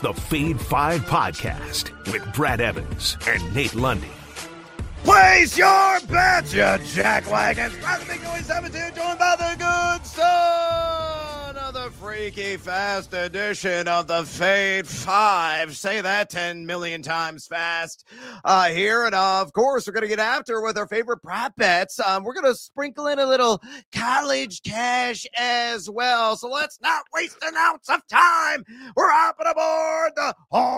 the Fade 5 podcast with Brad Evans and Nate Lundy. Place your bets, you jackwagons. Brad the Big Noise 72, joined by the good son of the freaky fast edition of the Fade 5. Say that 10 million times fast here. And of course, we're going to get after with our favorite prop bets. We're going to sprinkle in a little college cash as well. So let's not waste an ounce of time. We're hopping aboard the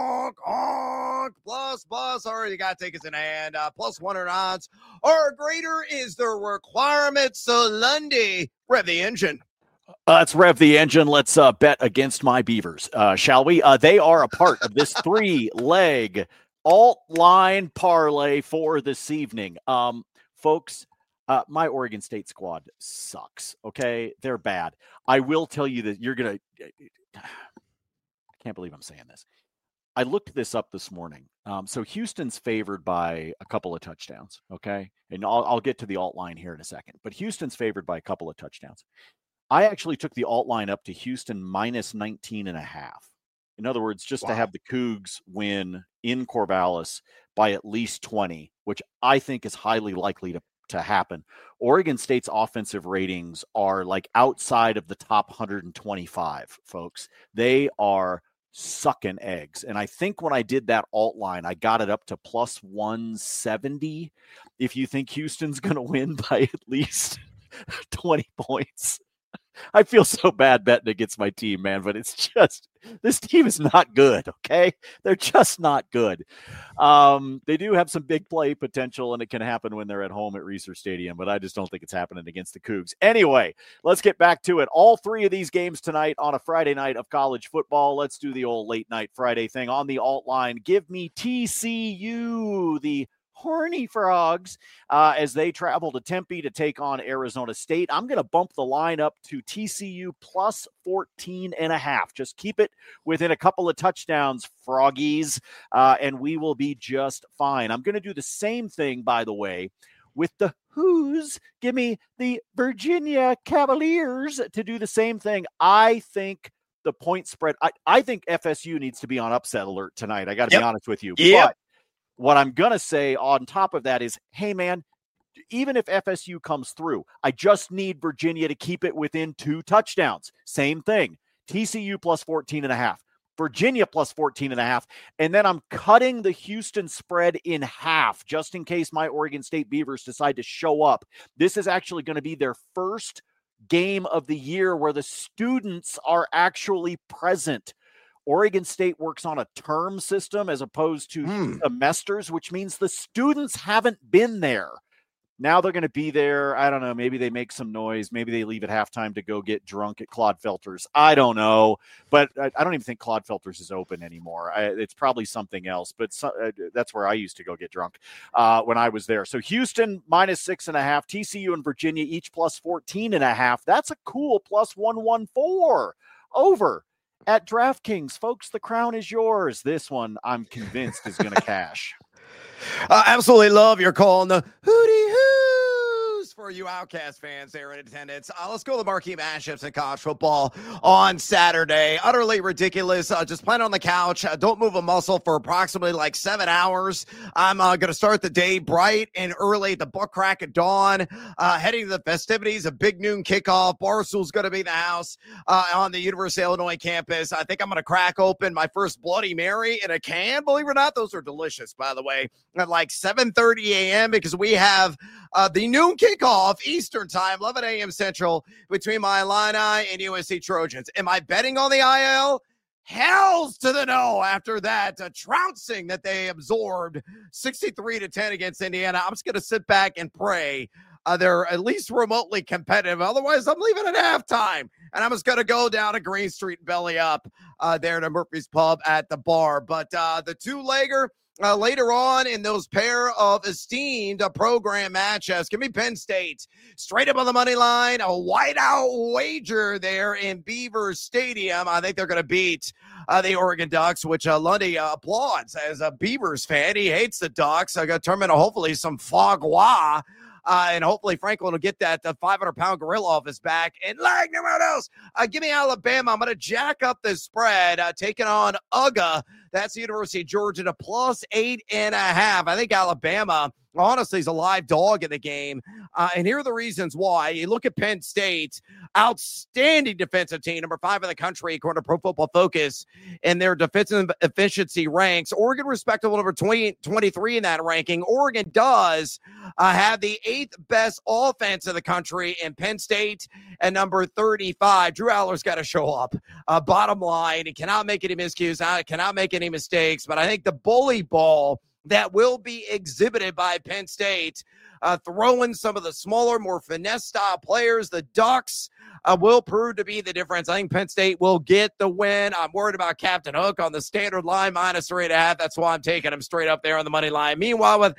Honk Plus. Already got tickets in hand. Plus 100 odds or greater is the requirement. So Lundy, rev the engine. Let's rev the engine. Let's bet against my Beavers, shall we? They are a part of this 3-leg alt-line parlay for this evening. Folks, my Oregon State squad sucks, okay? They're bad. I will tell you that you're going to – I can't believe I'm saying this. I looked this up this morning. So Houston's favored by a couple of touchdowns, okay? And I'll get to the alt line here in a second. But Houston's favored by a couple of touchdowns. I actually took the alt line up to Houston minus 19.5. In other words, just to have the Cougs win in Corvallis by at least 20, which I think is highly likely to happen. Oregon State's offensive ratings are like outside of the top 125, folks. They are sucking eggs. And I think when I did that alt line, I got it up to plus 170. If you think Houston's going to win by at least 20 points. I feel so bad betting against my team, man, but it's just, this team is not good, okay? They're just not good. They do have some big play potential, and it can happen when they're at home at Reser Stadium, but I just don't think it's happening against the Cougs. Anyway, let's get back to it. All three of these games tonight on a Friday night of college football. Let's do the old late night Friday thing on the alt line. Give me TCU, the Horny Frogs, as they travel to Tempe to take on Arizona State. I'm going to bump the line up to TCU plus 14.5. Just keep it within a couple of touchdowns, Froggies, and we will be just fine. I'm going to do the same thing, by the way, with the Who's. Give me the Virginia Cavaliers to do the same thing. I think the point spread, I think FSU needs to be on upset alert tonight. I got to be honest with you. But what I'm going to say on top of that is, hey, man, even if FSU comes through, I just need Virginia to keep it within 2 touchdowns. Same thing. TCU plus 14.5. Virginia plus 14.5. And then I'm cutting the Houston spread in half just in case my Oregon State Beavers decide to show up. This is actually going to be their first game of the year where the students are actually present. Oregon State works on a term system as opposed to semesters, which means the students haven't been there. Now they're going to be there. I don't know. Maybe they make some noise. Maybe they leave at halftime to go get drunk at Claude Felter's. I don't know. But I don't even think Claude Felter's is open anymore. It's probably something else. But that's where I used to go get drunk when I was there. So Houston minus 6.5. TCU and Virginia each plus 14.5. That's a cool plus 114 over at DraftKings. Folks, the crown is yours. This one, I'm convinced, is going to cash. Absolutely love your call on the Hootie Hoos for you Outcast fans there in attendance. Let's go to the marquee matchups in college football on Saturday. Utterly ridiculous. Just playing on the couch. Don't move a muscle for approximately like 7 hours. I'm going to start the day bright and early at the buck crack of dawn, heading to the festivities, a big noon kickoff. Barstool's going to be in the house on the University of Illinois campus. I think I'm going to crack open my first Bloody Mary in a can. Believe it or not, those are delicious, by the way, at like 7:30 a.m. because we have the noon kickoff Eastern time, 11 a.m. Central, between my Illini and USC Trojans. Am I betting on the IL? Hells to the no after that trouncing that they absorbed 63-10 against Indiana. I'm just going to sit back and pray they're at least remotely competitive. Otherwise, I'm leaving at halftime. And I'm just going to go down to Green Street and belly up there to Murphy's Pub at the bar. But the two-legger, later on in those pair of esteemed program matchups, give me Penn State straight up on the money line, a whiteout wager there in Beaver Stadium. I think they're going to beat the Oregon Ducks, which Lundy applauds as a Beavers fan. He hates the Ducks. I got to turn into hopefully some Fogwa And hopefully Franklin will get that 500-pound gorilla off his back. And like no one else, give me Alabama. I'm going to jack up the spread, taking on UGA. That's the University of Georgia to +8.5. I think Alabama, honestly, is a live dog in the game. And here are the reasons why. You look at Penn State, outstanding defensive team, number 5 in the country, according to Pro Football Focus, in their defensive efficiency ranks. Oregon, respectable, number 23 in that ranking. Oregon does have the 8th best offense in the country, and Penn State at number 35. Drew Aller's got to show up. Bottom line, he cannot make any miscues, cannot make any mistakes, but I think the bully ball that will be exhibited by Penn State, throwing some of the smaller, more finesse-style players, the Ducks, will prove to be the difference. I think Penn State will get the win. I'm worried about Captain Hook on the standard line, -3.5. That's why I'm taking him straight up there on the money line. Meanwhile, with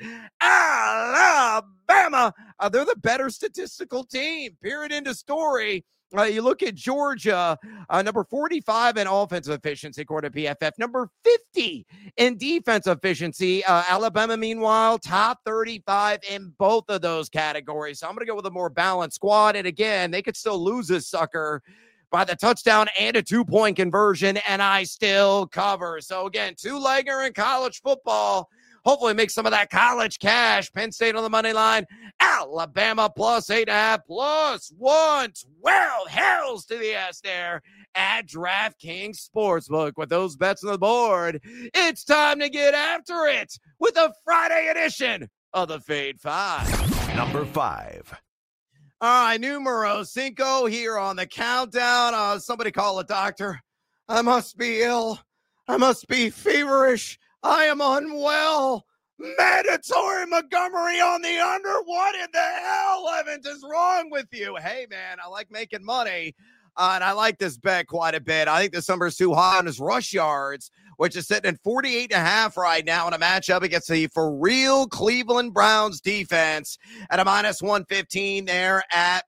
Alabama, they're the better statistical team. Period. End of story. You look at Georgia, number 45 in offensive efficiency, according to PFF, number 50 in defensive efficiency. Alabama, meanwhile, top 35 in both of those categories. So I'm going to go with a more balanced squad. And again, they could still lose this sucker by the touchdown and a 2-point conversion, and I still cover. So again, 2-legger in college football. Hopefully make some of that college cash. Penn State on the money line. Alabama +8.5, +112. Hells to the S there at DraftKings Sportsbook. With those bets on the board, it's time to get after it with a Friday edition of the Fade 5. Number 5. All right, numero cinco here on the countdown. Somebody call a doctor. I must be ill. I must be feverish. I am unwell. Mandatory Montgomery on the under. What in the hell, Evans, is wrong with you? Hey, man, I like making money, and I like this bet quite a bit. I think this number is too high on his rush yards, which is sitting at 48.5 right now in a matchup against the for real Cleveland Browns defense at a -115 there at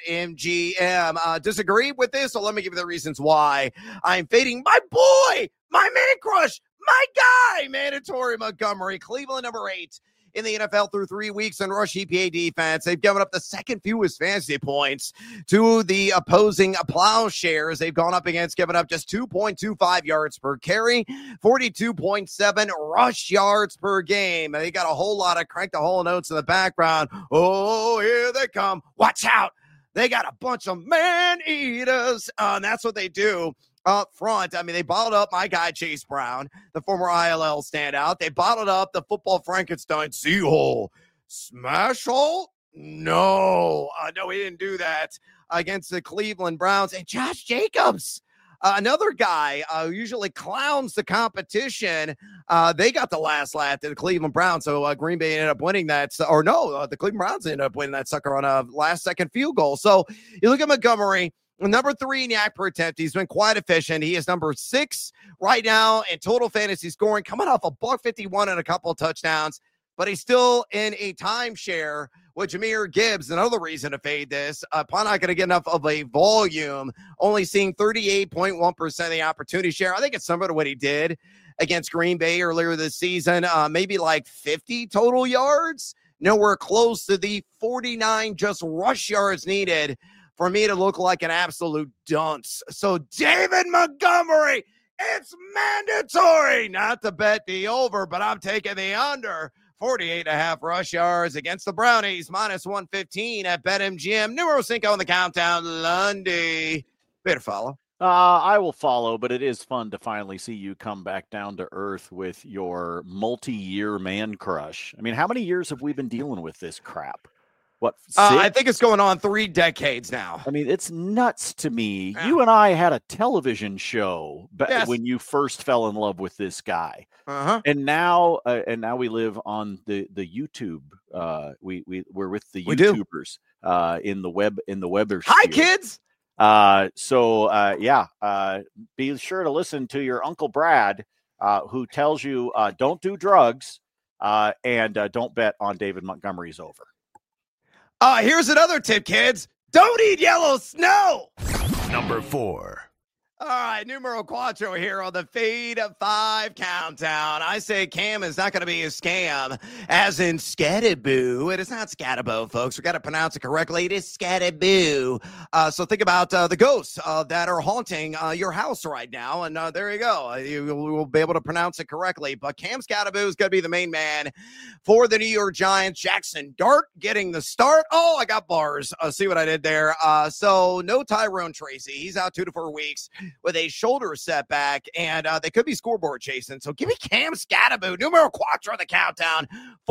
BetMGM. Disagree with this? So let me give you the reasons why. I'm fading my boy, my man crush, my guy, Mandatory Montgomery. Cleveland, number 8 in the NFL through 3 weeks in rush EPA defense. They've given up the second fewest fantasy points to the opposing Plowshares. They've gone up against giving up just 2.25 yards per carry, 42.7 rush yards per game. They got a whole lot of crank the whole notes in the background. Oh, here they come. Watch out. They got a bunch of man-eaters, and that's what they do up front. I mean, they bottled up my guy, Chase Brown, the former ILL standout. They bottled up the football Frankenstein Seahole. Smash hole? No, he didn't do that against the Cleveland Browns. And Josh Jacobs, another guy who usually clowns the competition. They got the last laugh to the Cleveland Browns. So Green Bay ended up winning that. The Cleveland Browns ended up winning that sucker on a last-second field goal. So you look at Montgomery, number 3 in yak per attempt. He's been quite efficient. He is number 6 right now in total fantasy scoring, coming off a $151 and a couple of touchdowns, but he's still in a timeshare with Jahmyr Gibbs. Another reason to fade this. Probably not going to get enough of a volume, only seeing 38.1% of the opportunity share. I think it's similar to what he did against Green Bay earlier this season, maybe like 50 total yards, nowhere close to the 49 just rush yards needed for me to look like an absolute dunce. So David Montgomery, it's mandatory not to bet the over, but I'm taking the under. 48.5 rush yards against the Brownies, -115 at BetMGM. Numero cinco on the countdown. Lundy. Better follow. I will follow, but it is fun to finally see you come back down to earth with your multi-year man crush. I mean, how many years have we been dealing with this crap? What, 6? I think it's going on 3 decades now. I mean, it's nuts to me. Yeah. You and I had a television show Yes. when you first fell in love with this guy, Uh-huh. and now we live on the YouTube. We're with the We do. YouTubers in the webber. Hi, kids. Be sure to listen to your Uncle Brad, who tells you don't do drugs and don't bet on David Montgomery's over. Here's another tip, kids. Don't eat yellow snow. Number 4. All right, numero cuatro here on the Fade 5 countdown. I say Cam is not going to be a scam, as in Scattaboo. It is not Scatabo, folks. We got to pronounce it correctly. It is Scattaboo. So think about the ghosts that are haunting your house right now, and there you go. You will be able to pronounce it correctly. But Cam Scattaboo is going to be the main man for the New York Giants. Jackson Dart getting the start. Oh, I got bars. See what I did there? So no Tyrone Tracy. He's out 2 to 4 weeks with a shoulder setback, and they could be scoreboard chasing. So give me Cam Scattaboo, numero cuatro, the countdown.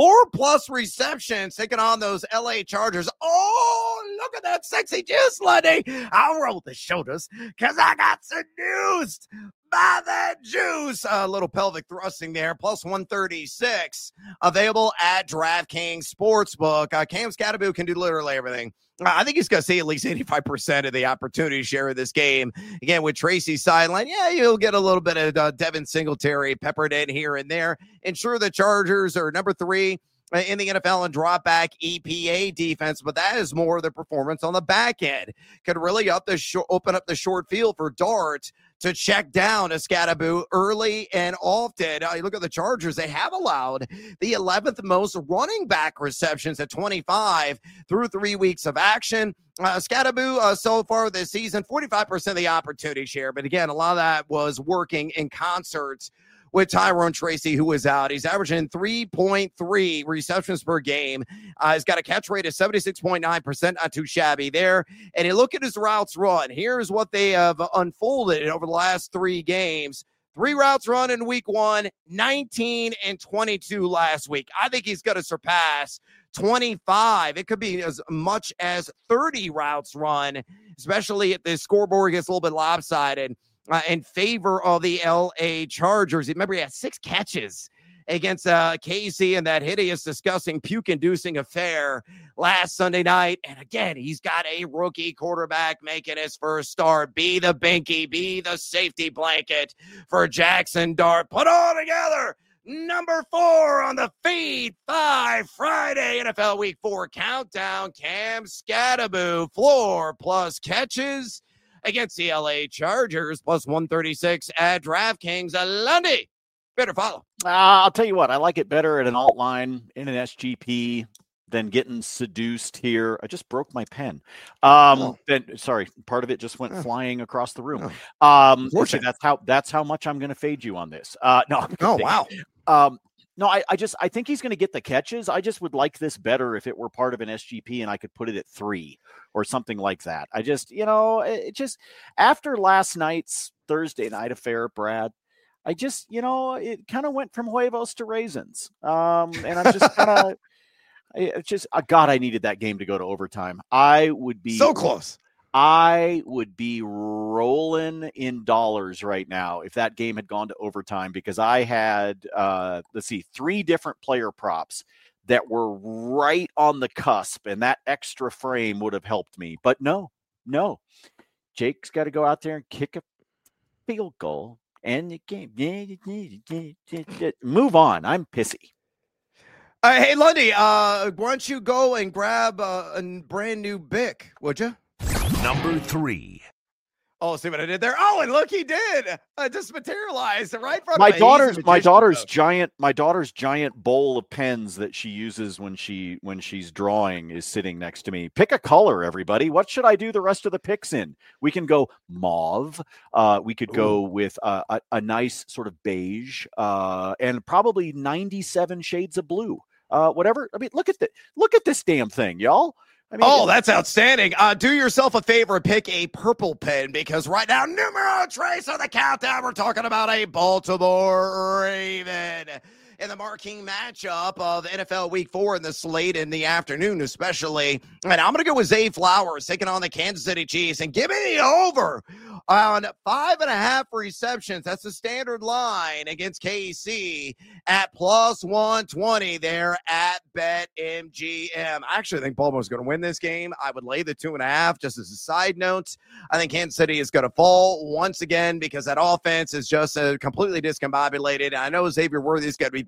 4+ receptions, taking on those LA Chargers. Oh, look at that sexy juice, Lundy. I'll roll the shoulders because I got seduced by that juice. A little pelvic thrusting there, plus 136. Available at DraftKings Sportsbook. Cam Scattaboo can do literally everything. I think he's going to see at least 85% of the opportunity share of this game. Again, with Tracy's sideline, yeah, you'll get a little bit of Devin Singletary peppered in here and there. Ensure the Chargers are number 3 in the NFL in drop back EPA defense, but that is more of the performance on the back end. Could really open up the short field for Dart to check down a Scattaboo early and often. You look at the Chargers, they have allowed the 11th most running back receptions at 25 through 3 weeks of action. Scattaboo so far this season, 45% of the opportunity share. But again, a lot of that was working in concert with Tyrone Tracy, who is out. He's averaging 3.3 receptions per game. He's got a catch rate of 76.9%, not too shabby there. And you look at his routes run. Here's what they have unfolded over the last 3 games. 3 routes run in week 1, 19 and 22 last week. I think he's going to surpass 25. It could be as much as 30 routes run, especially if the scoreboard gets a little bit lopsided. In favor of the LA Chargers. Remember, he had 6 catches against KC in that hideous, disgusting, puke-inducing affair last Sunday night. And again, he's got a rookie quarterback making his first start. Be the binky, be the safety blanket for Jackson Dart. Put all together. Number 4 on the Feed 5 Friday NFL Week 4 countdown. Cam Scattaboo, floor plus catches against the LA Chargers, plus 136 at DraftKings. Lundy, better follow. I'll tell you what, I like it better at an alt line in an SGP than getting seduced here. I just broke my pen. Sorry, part of it just went flying across the room. That's how much I'm going to fade you on this. No. Oh, wow. No, I think he's going to get the catches. I just would like this better if it were part of an SGP and I could put it at 3 or something like that. I just, after last night's Thursday night affair, Brad, I just, it kind of went from huevos to raisins. And I'm just kind of, God, I needed that game to go to overtime. I would be so close. I would be rolling in dollars right now if that game had gone to overtime, because I had, 3 different player props that were right on the cusp, and that extra frame would have helped me. But no. Jake's got to go out there and kick a field goal, and the game. Move on. I'm pissy. Hey, Lundy, why don't you go and grab a brand new Bic, would you? Number 3. Oh, see what I did there? Oh, and look, he did. Just materialized right from my daughter's giant bowl of pens that she uses when she's drawing is sitting next to me. Pick a color, everybody. What should I do the rest of the picks in? We can go mauve. We could go with a nice sort of beige, and probably 97 shades of blue. Whatever. I mean, look at this damn thing, y'all. I mean, that's outstanding. Do yourself a favor and pick a purple pen, because right now, numero 3 on the countdown, we're talking about a Baltimore Raven in the marquee matchup of NFL Week 4 in the slate in the afternoon, especially. And I'm going to go with Zay Flowers taking on the Kansas City Chiefs, and give me the over on 5.5 receptions. That's the standard line against KC at plus 120 there at BetMGM. I actually think Baltimore's going to win this game. I would lay the 2.5 just as a side note. I think Kansas City is going to fall once again because that offense is just completely discombobulated. I know Xavier Worthy is going to be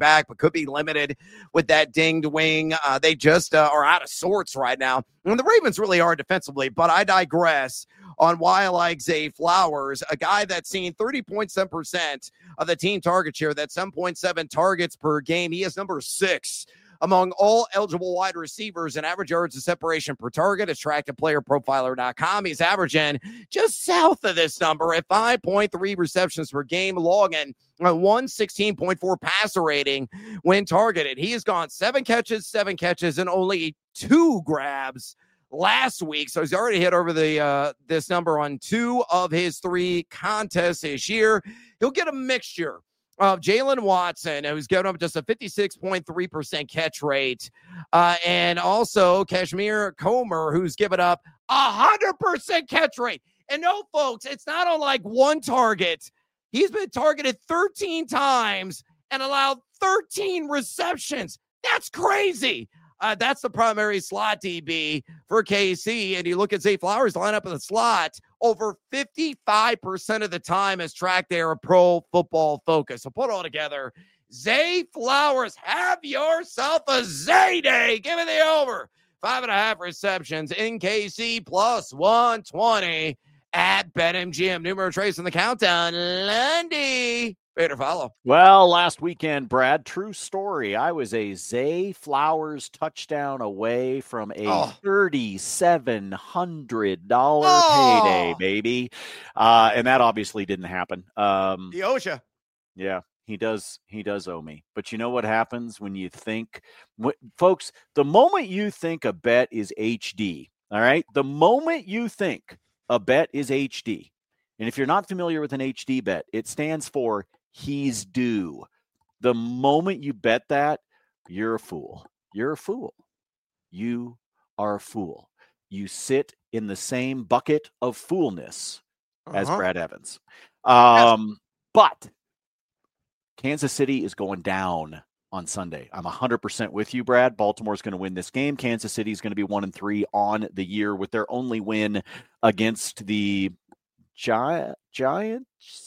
back, but could be limited with that dinged wing. They just are out of sorts right now. And the Ravens really are defensively, but I digress on why I like Zay Flowers, a guy that's seen 30.7% of the team target share, that's 7.7 targets per game. He is number 6 among all eligible wide receivers in average yards of separation per target. It's tracked at playerprofiler.com. He's averaging just south of this number at 5.3 receptions per game, logging a 116.4 passer rating when targeted. He has gone 7 catches, and only 2 grabs last week. So he's already hit over the this number on 2 of his 3 contests this year. He'll get a mixture of Jalen Watson, who's given up just a 56.3% catch rate, and also Kashmir Comer, who's given up 100% catch rate. And no, folks, it's not on like one target. He's been targeted 13 times and allowed 13 receptions. That's crazy. That's the primary slot DB for KC. And you look at Zay Flowers' lineup in the slot, over 55% of the time is tracked there a Pro Football Focus. So put it all together. Zay Flowers, have yourself a Zay day. Give me the over. 5.5 receptions in KC plus 120 at BetMGM. Numero trace in the countdown. Lundy. Better follow. Well, last weekend, Brad, true story. I was a Zay Flowers touchdown away from a $3,700 payday, baby. And that obviously didn't happen. The OSHA. Yeah, he does owe me. But you know what happens when you think, folks, the moment you think a bet is HD, all right, the moment you think a bet is HD, and if you're not familiar with an HD bet, it stands for he's due. The moment you bet that, you're a fool. You're a fool. You are a fool. You sit in the same bucket of foolness as Brad Evans. But Kansas City is going down on Sunday. I'm 100% with you, Brad. Baltimore's going to win this game. Kansas City is going to be 1-3 on the year with their only win against the Giants.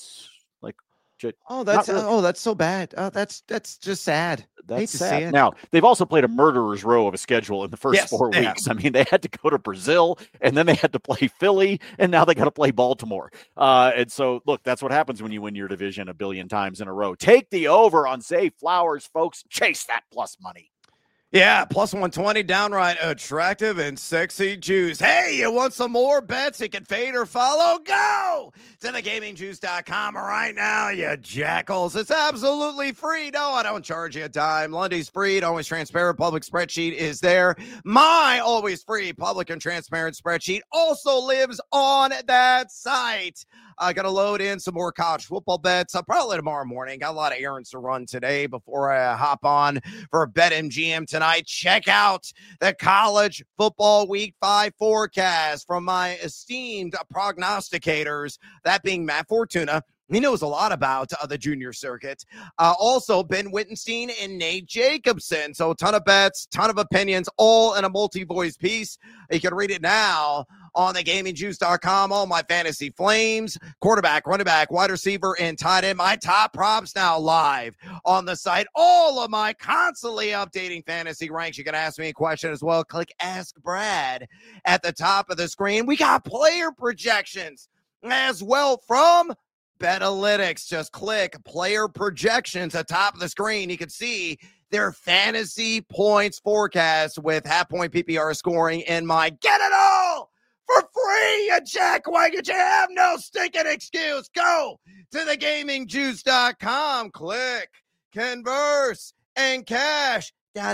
That's so bad. That's just sad. That's sad. Now, they've also played a murderer's row of a schedule in the first 4 weeks. I mean, they had to go to Brazil, and then they had to play Philly, and now they got to play Baltimore. And so, look, that's what happens when you win your division a billion times in a row. Take the over on Zay Flowers, folks. Chase that plus money. Yeah, plus 120, downright attractive and sexy juice. Hey, you want some more bets you can fade or follow? Go to thegamingjuice.com right now, you jackals. It's absolutely free. No, I don't charge you a dime. Lundy's free, always transparent. Public spreadsheet is there. My always free public and transparent spreadsheet also lives on that site. I got to load in some more college football bets. Probably tomorrow morning. Got a lot of errands to run today before I hop on for BetMGM tonight. Check out the college football week 5 forecast from my esteemed prognosticators, that being Matt Fortuna. He knows a lot about the junior circuit. Also, Ben Wittenstein and Nate Jacobson. So a ton of bets, ton of opinions, all in a multi-voice piece. You can read it now on thegamingjuice.com. All my fantasy flames, quarterback, running back, wide receiver, and tight end. My top props now live on the site. All of my constantly updating fantasy ranks. You can ask me a question as well. Click Ask Brad at the top of the screen. We got player projections as well from Betalytics. Just click player projections at the top of the screen. You can see their fantasy points forecast with half-point PPR scoring in my Get It All for free, you jackwagon. You have no stinking excuse. Go to thegamingjuice.com. Click, converse, and cash. ...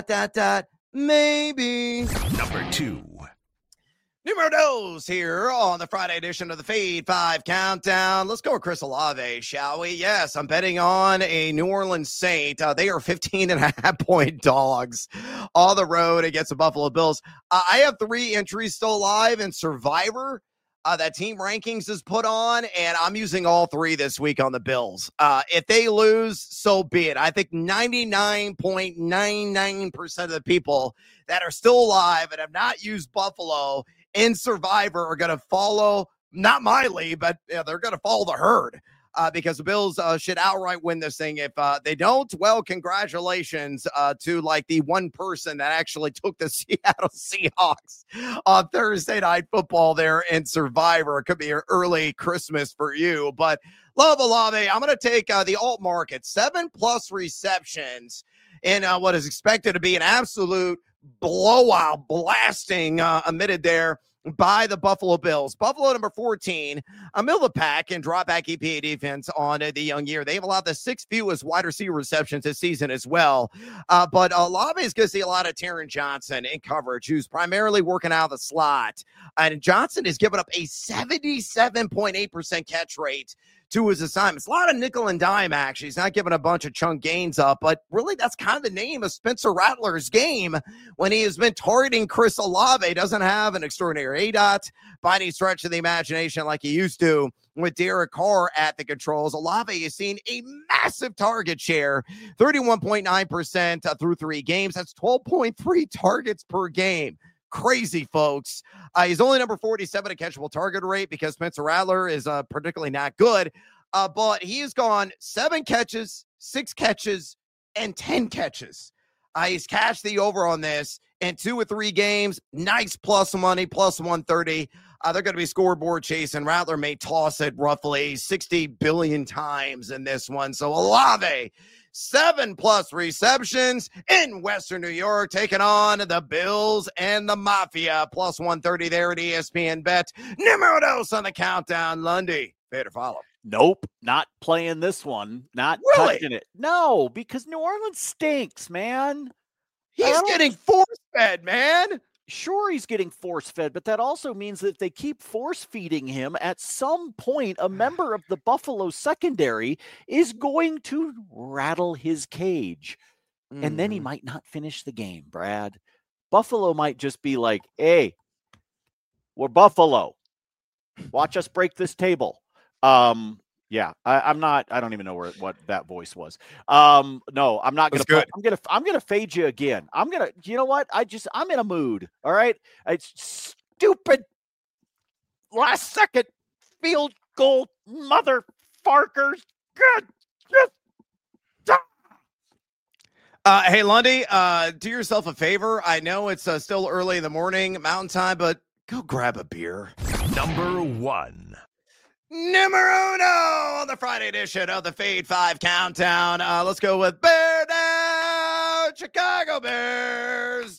Maybe. Number 2. Numero dos here on the Friday edition of the Fade 5 Countdown. Let's go with Chris Olave, shall we? Yes, I'm betting on a New Orleans Saint. They are 15.5-point dogs on the road against the Buffalo Bills. I have 3 entries still live in Survivor that Team Rankings has put on, and I'm using all 3 this week on the Bills. If they lose, so be it. I think 99.99% of the people that are still alive and have not used Buffalo in Survivor are going to follow, not my lead, but they're going to follow the herd. because the Bills should outright win this thing. If they don't, well, congratulations to like the one person that actually took the Seattle Seahawks on Thursday Night Football there in Survivor. It could be an early Christmas for you, but love Olave. I'm going to take the alt market, 7+ receptions in what is expected to be an absolute blowout, blasting emitted there by the Buffalo Bills. Buffalo number 14, a middle of the pack and drop back EPA defense on the young year. They've allowed the 6th fewest wide receiver receptions this season as well. But Olave is going to see a lot of Taron Johnson in coverage, who's primarily working out of the slot. And Johnson has given up a 77.8% catch rate to his assignments. A lot of nickel and dime, actually. He's not giving a bunch of chunk gains up, but really that's kind of the name of Spencer Rattler's game when he has been targeting Chris Olave. Doesn't have an extraordinary ADOT by any stretch of the imagination like he used to with Derek Carr at the controls. Olave has seen a massive target share, 31.9% through 3 games. That's 12.3 targets per game. Crazy, folks. He's only number 47 at catchable target rate because Spencer Rattler is particularly not good. But he has gone 7 catches, 6 catches, and 10 catches. He's cashed the over on this in 2 or 3 games. Nice plus money, plus 130. They're going to be scoreboard chasing. Rattler may toss it roughly 60 billion times in this one. So Olave, 7+ receptions in Western New York, taking on the Bills and the Mafia. Plus 130 there at ESPN Bet. Numero dos on the countdown. Lundy, pay to follow. Nope, not playing this one. Not really? Touching it. No, because New Orleans stinks, man. He's getting force-fed, man. Sure, he's getting force-fed, but that also means that if they keep force-feeding him, at some point, a member of the Buffalo secondary is going to rattle his cage. And then he might not finish the game, Brad. Buffalo might just be like, hey, we're Buffalo. Watch us break this table. Yeah, I don't even know what that voice was. No, I'm not going to, I'm going to fade you again. You know what? I'm in a mood. All right. It's stupid last second field goal motherfuckers. Good. Hey, Lundy, do yourself a favor. I know it's still early in the morning, Mountain Time, but go grab a beer. Number 1. Numero uno on the Friday edition of the Fade 5 Countdown. Let's go with Bear Down, Chicago Bears.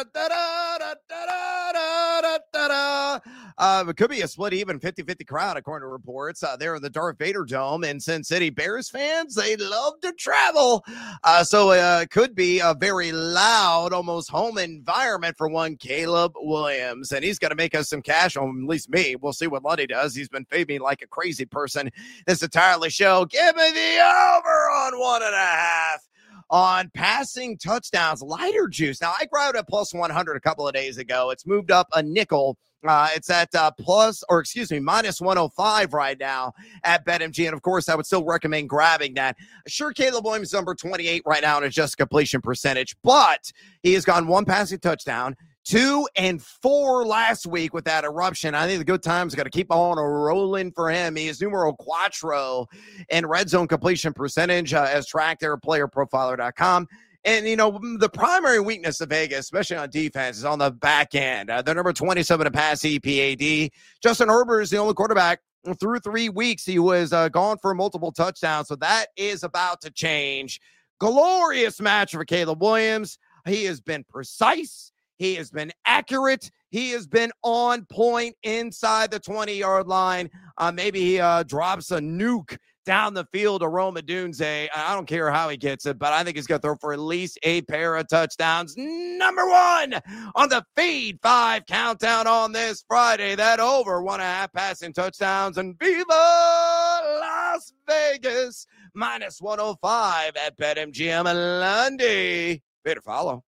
It could be a split even 50-50 crowd, according to reports. There in the Darth Vader Dome in Sin City. Bears fans, they love to travel. So it could be a very loud, almost home environment for one Caleb Williams. And he's going to make us some cash on at least me. We'll see what Lundy does. He's been fading me like a crazy person this entirely show. Give me the over on 1.5 on passing touchdowns. Lighter juice. Now, I grabbed a plus 100 a couple of days ago. It's moved up a nickel. It's at minus 105 right now at BetMGM. And of course, I would still recommend grabbing that. Sure, Caleb Williams number 28 right now in adjusted completion percentage, but he has gone 1 passing touchdown, 2 and 4 last week with that eruption. I think the good times got to keep on rolling for him. He is numero cuatro in red zone completion percentage as tracked there at playerprofiler.com. And, you know, the primary weakness of Vegas, especially on defense, is on the back end. They're number 27 to pass EPAD. Justin Herbert is the only quarterback through 3 weeks. He was gone for multiple touchdowns, so that is about to change. Glorious match for Caleb Williams. He has been precise. He has been accurate. He has been on point inside the 20-yard line. Maybe he drops a nuke down the field to Rome Odunze. I don't care how he gets it, but I think he's going to throw for at least a pair of touchdowns. Number 1 on the Fade 5 Countdown on this Friday. That over 1.5 passing touchdowns. And Viva Las Vegas, minus 105 at BetMGM. Lundy, pay to follow.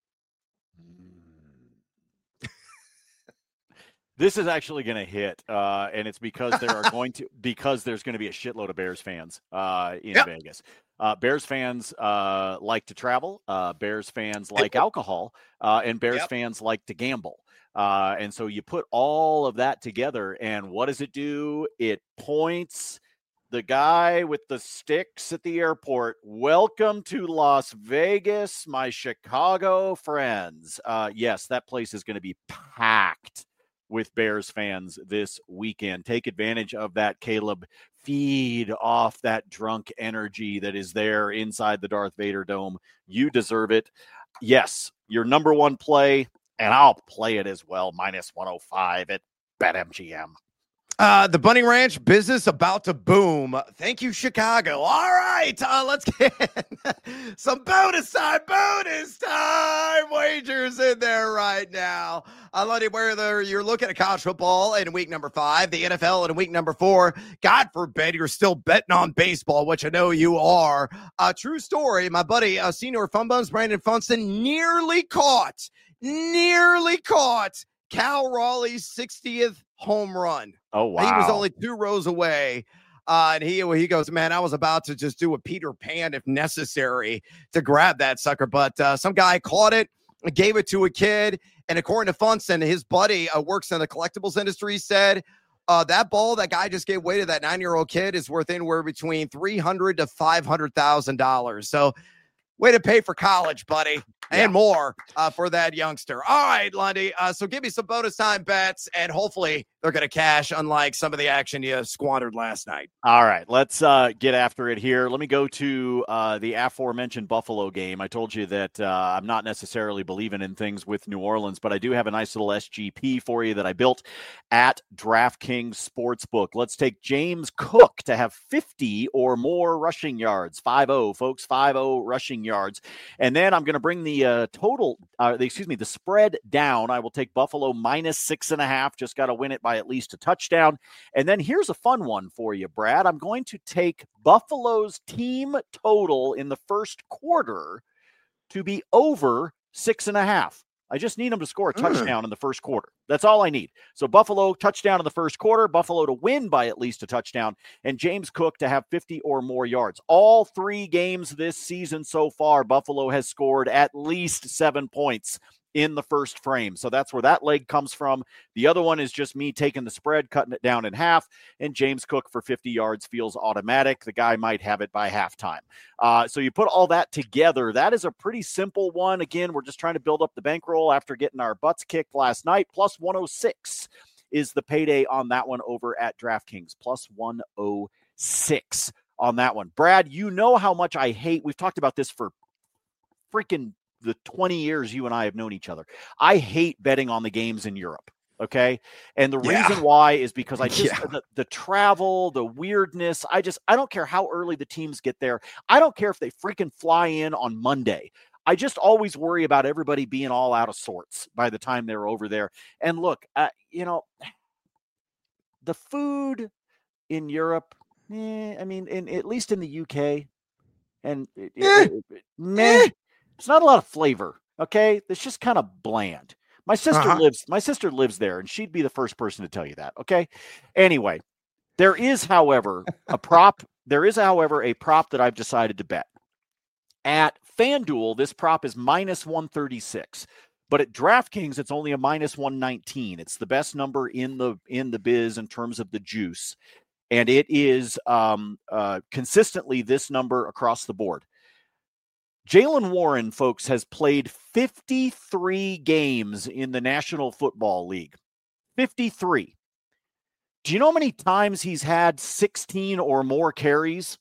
This is actually going to hit, and it's because there's going to be a shitload of Bears fans in Vegas. Bears fans like to travel. Bears fans like alcohol, and Bears fans like to gamble. And so you put all of that together, and what does it do? It points the guy with the sticks at the airport. Welcome to Las Vegas, my Chicago friends. Yes, that place is going to be packed with Bears fans this weekend. Take advantage of that, Caleb. Feed off that drunk energy that is there inside the Darth Vader Dome. You deserve it. Yes, your number one play, and I'll play it as well, minus 105 at BetMGM. The Bunny Ranch business about to boom. Thank you, Chicago. All right, let's get some bonus time wagers in there right now. Whether you're looking at college football in week number 5, the NFL in week number 4, God forbid you're still betting on baseball, which I know you are. True story, my buddy, senior Fun Bums, Brandon Funston, nearly caught Cal Raleigh's 60th home run. Oh, wow. He was only 2 rows away. And he goes, man, I was about to just do a Peter Pan if necessary to grab that sucker. But some guy caught it, gave it to a kid. And according to Funston, his buddy works in the collectibles industry, said that ball that guy just gave away to that 9-year-old kid is worth anywhere between $300,000 to $500,000. So way to pay for college, buddy. And more for that youngster. All right, Lundy. So give me some bonus time bets, and hopefully they're going to cash, unlike some of the action you squandered last night. All right, let's get after it here. Let me go to the aforementioned Buffalo game. I told you that I'm not necessarily believing in things with New Orleans, but I do have a nice little SGP for you that I built at DraftKings Sportsbook. Let's take James Cook to have 50 or more rushing yards. 5-0, folks, 5-0 rushing yards. And then I'm going to bring the the spread down. I will take Buffalo minus 6.5. Just got to win it by at least a touchdown. And then here's a fun one for you, Brad. I'm going to take Buffalo's team total in the first quarter to be over 6.5. I just need them to score a touchdown in the first quarter. That's all I need. So Buffalo touchdown in the first quarter, Buffalo to win by at least a touchdown, and James Cook to have 50 or more yards. All 3 games this season so far, Buffalo has scored at least 7 points in the first frame. So that's where that leg comes from. The other one is just me taking the spread, cutting it down in half, and James Cook for 50 yards feels automatic. The guy might have it by halftime. So you put all that together. That is a pretty simple one. Again, we're just trying to build up the bankroll after getting our butts kicked last night. Plus 106 is the payday on that one over at DraftKings. Plus 106 on that one. Brad, you know how much I hate. We've talked about this for freaking the 20 years you and I have known each other. I hate betting on the games in Europe. Okay. And the reason why is because the travel, the weirdness, I don't care how early the teams get there. I don't care if they freaking fly in on Monday. I just always worry about everybody being all out of sorts by the time they're over there. And look, the food in Europe, at least in the UK, and it's not a lot of flavor. Okay. It's just kind of bland. My sister lives there, and she'd be the first person to tell you that. Okay. Anyway, there is, however, a prop that I've decided to bet. At FanDuel, this prop is minus 136, but at DraftKings, it's only a minus 119. It's the best number in the biz in terms of the juice. And it is consistently this number across the board. Jaylen Warren, folks, has played 53 games in the National Football League. 53. Do you know how many times he's had 16 or more carries?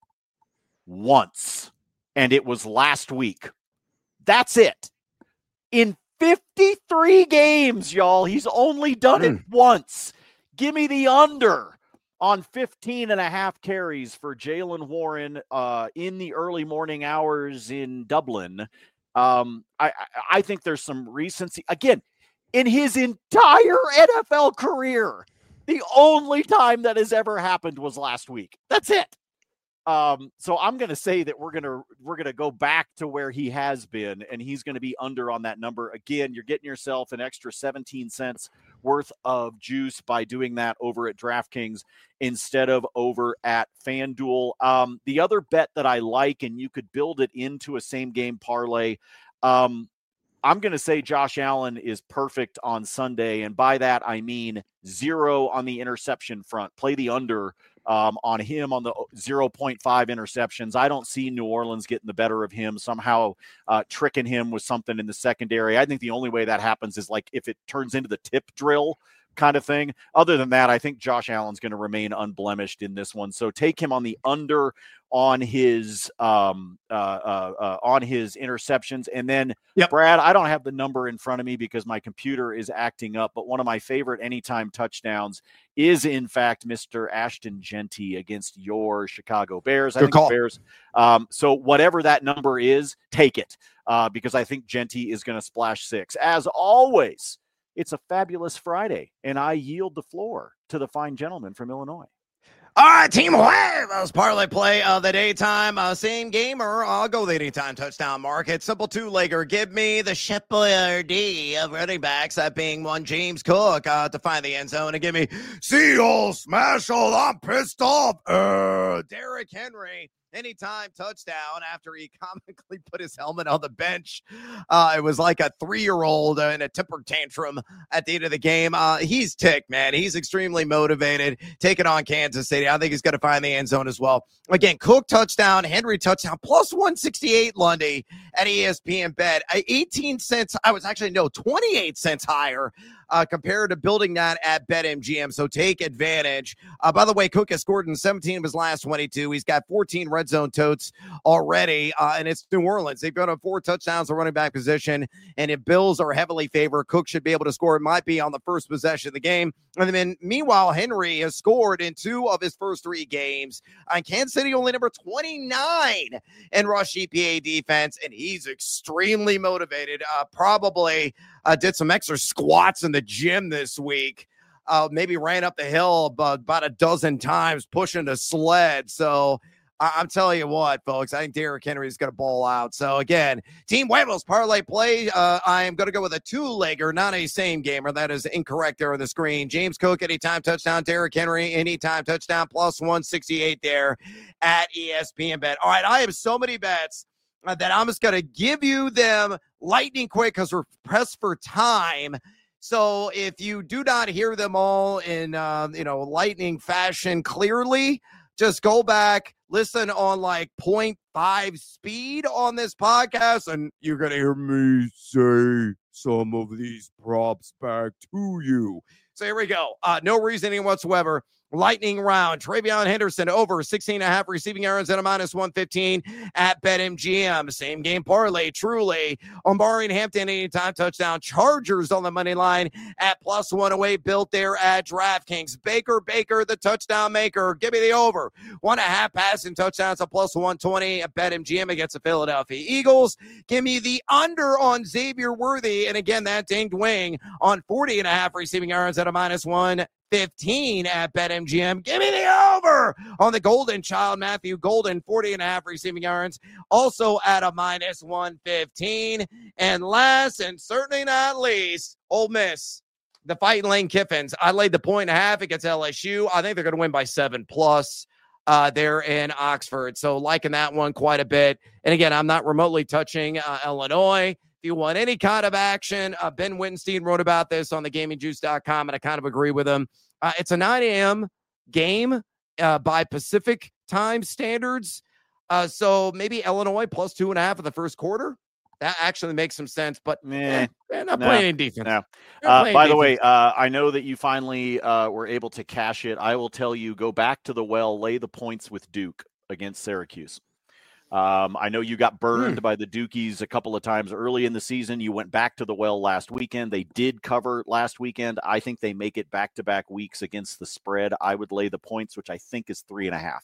Once. And it was last week. That's it. In 53 games, y'all, he's only done it once. Give me the under on 15.5 carries for Jaylen Warren in the early morning hours in Dublin. I think there's some recency. Again, in his entire NFL career, the only time that has ever happened was last week. That's it. So I'm going to say that we're going to go back to where he has been, and he's going to be under on that number. Again, you're getting yourself an extra 17 cents worth of juice by doing that over at DraftKings instead of over at FanDuel. The other bet that I like, and you could build it into a same game parlay, I'm going to say Josh Allen is perfect on Sunday. And by that, I mean 0 on the interception front. Play the under on him on the 0.5 interceptions. I don't see New Orleans getting the better of him, somehow tricking him with something in the secondary. I think the only way that happens is like if it turns into the tip drill kind of thing. Other than that, I think Josh Allen's going to remain unblemished in this one. So take him on the under on his interceptions. And then Brad, I don't have the number in front of me because my computer is acting up, but one of my favorite anytime touchdowns is in fact Mr. Ashton Jeanty against your Chicago Bears. I think the Bears. So whatever that number is, take it because I think Jeanty is going to splash 6. As always, it's a fabulous Friday, and I yield the floor to the fine gentleman from Illinois. All right, Team Huevos parlay play of the daytime. Same gamer. I'll go the anytime touchdown market. Simple two-legger. Give me the Shepherd of running backs, that being one James Cook to find the end zone. And give me Seal Smash. I'm pissed off. Derrick Henry. Anytime touchdown after he comically put his helmet on the bench. It was like a 3-year-old in a temper tantrum at the end of the game. He's ticked, man. He's extremely motivated, taking on Kansas City. I think he's going to find the end zone as well. Again, Cook touchdown, Henry touchdown, plus 168 Lundy at ESPN Bet. 18 cents. 28 cents higher compared to building that at BetMGM. So take advantage. By the way, Cook has scored in 17 of his last 22. He's got 14 red zone totes already, and it's New Orleans. They've got 4 touchdowns at running back position, and if Bills are heavily favored, Cook should be able to score. It might be on the first possession of the game. And then, meanwhile, Henry has scored in 2 of his first 3 games. Kansas City only number 29 in rush EPA defense, and he's extremely motivated. Probably did some extra squats in the gym this week. Maybe ran up the hill about a dozen times pushing the sled. So I'm telling you what, folks, I think Derrick Henry is going to ball out. So again, Team Huevos parlay play. I am going to go with a 2-legger, not a same gamer. That is incorrect there on the screen. James Cook, anytime touchdown. Derrick Henry, anytime touchdown, plus 168 there at ESPN Bet. All right, I have so many bets that I'm just going to give you them lightning quick because we're pressed for time. So if you do not hear them all in, lightning fashion clearly, just go back, listen on like 0.5 speed on this podcast, and you're going to hear me say some of these props back to you. So here we go. No reasoning whatsoever. Lightning round. TreVeyon Henderson over 16.5 receiving yards at a minus 115 at BetMGM. Same game parlay. Truly on barring Hampton anytime touchdown. Chargers on the money line at plus 108. Built there at DraftKings. Baker, the touchdown maker. Give me the over. 1.5 passing touchdowns at plus 120 at BetMGM against the Philadelphia Eagles. Give me the under on Xavier Worthy. And again, that dinged wing on 40.5 receiving yards at a minus 115 at BetMGM. Give me the over on the Golden Child, Matthew Golden, 40.5 receiving yards, also at a minus 115. And last and certainly not least, Ole Miss, the Fighting Lane Kiffins. I laid the 1.5 against LSU. I think they're going to win by 7+ there in Oxford. So liking that one quite a bit. And again, I'm not remotely touching Illinois. If you want any kind of action, Ben Wittenstein wrote about this on thegamingjuice.com, and I kind of agree with him. It's a 9 a.m. game by Pacific time standards. So maybe Illinois plus 2.5 in the first quarter. That actually makes some sense, but they're not playing in defense. No. By the way, I know that you finally were able to cash it. I will tell you, go back to the well, lay the points with Duke against Syracuse. I know you got burned by the Dukies a couple of times early in the season. You went back to the well last weekend. They did cover last weekend. I think they make it back-to-back weeks against the spread. I would lay the points, which I think is 3.5.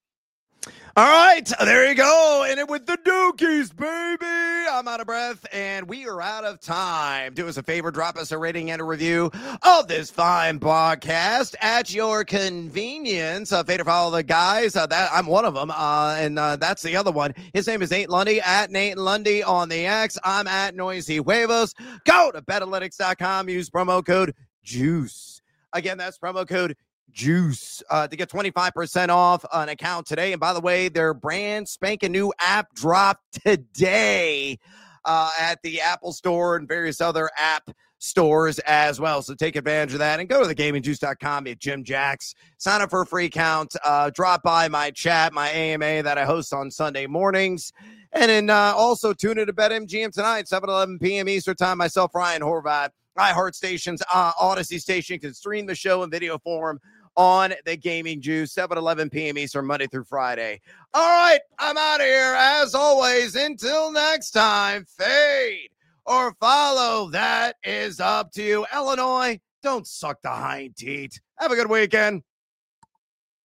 All right, there you go. And it with the Dukies, baby. I'm out of breath, and we are out of time. Do us a favor, drop us a rating and a review of this fine podcast at your convenience. Fade or follow the guys. That I'm one of them, and that's the other one. His name is Nate Lundy, at Nate Lundy on the X. I'm at Noisy Huevos. Go to Betalytics.com. Use promo code JUICE. Again, that's promo code JUICE to get 25% off an account today. And by the way, their brand spanking new app dropped today at the Apple Store and various other app stores as well. So take advantage of that and go to thegamingjuice.com at Jim Jacks. Sign up for a free account. Drop by my chat, my AMA that I host on Sunday mornings. And then also tune in to BetMGM tonight, 7-11 p.m. Eastern time. Myself, Ryan Horvath, iHeart Station's Odyssey Station can stream the show in video form on the Gaming Juice, 7-11 p.m. Eastern, Monday through Friday. All right, I'm out of here. As always, until next time, fade or follow. That is up to you. Illinois, don't suck the hind teat. Have a good weekend.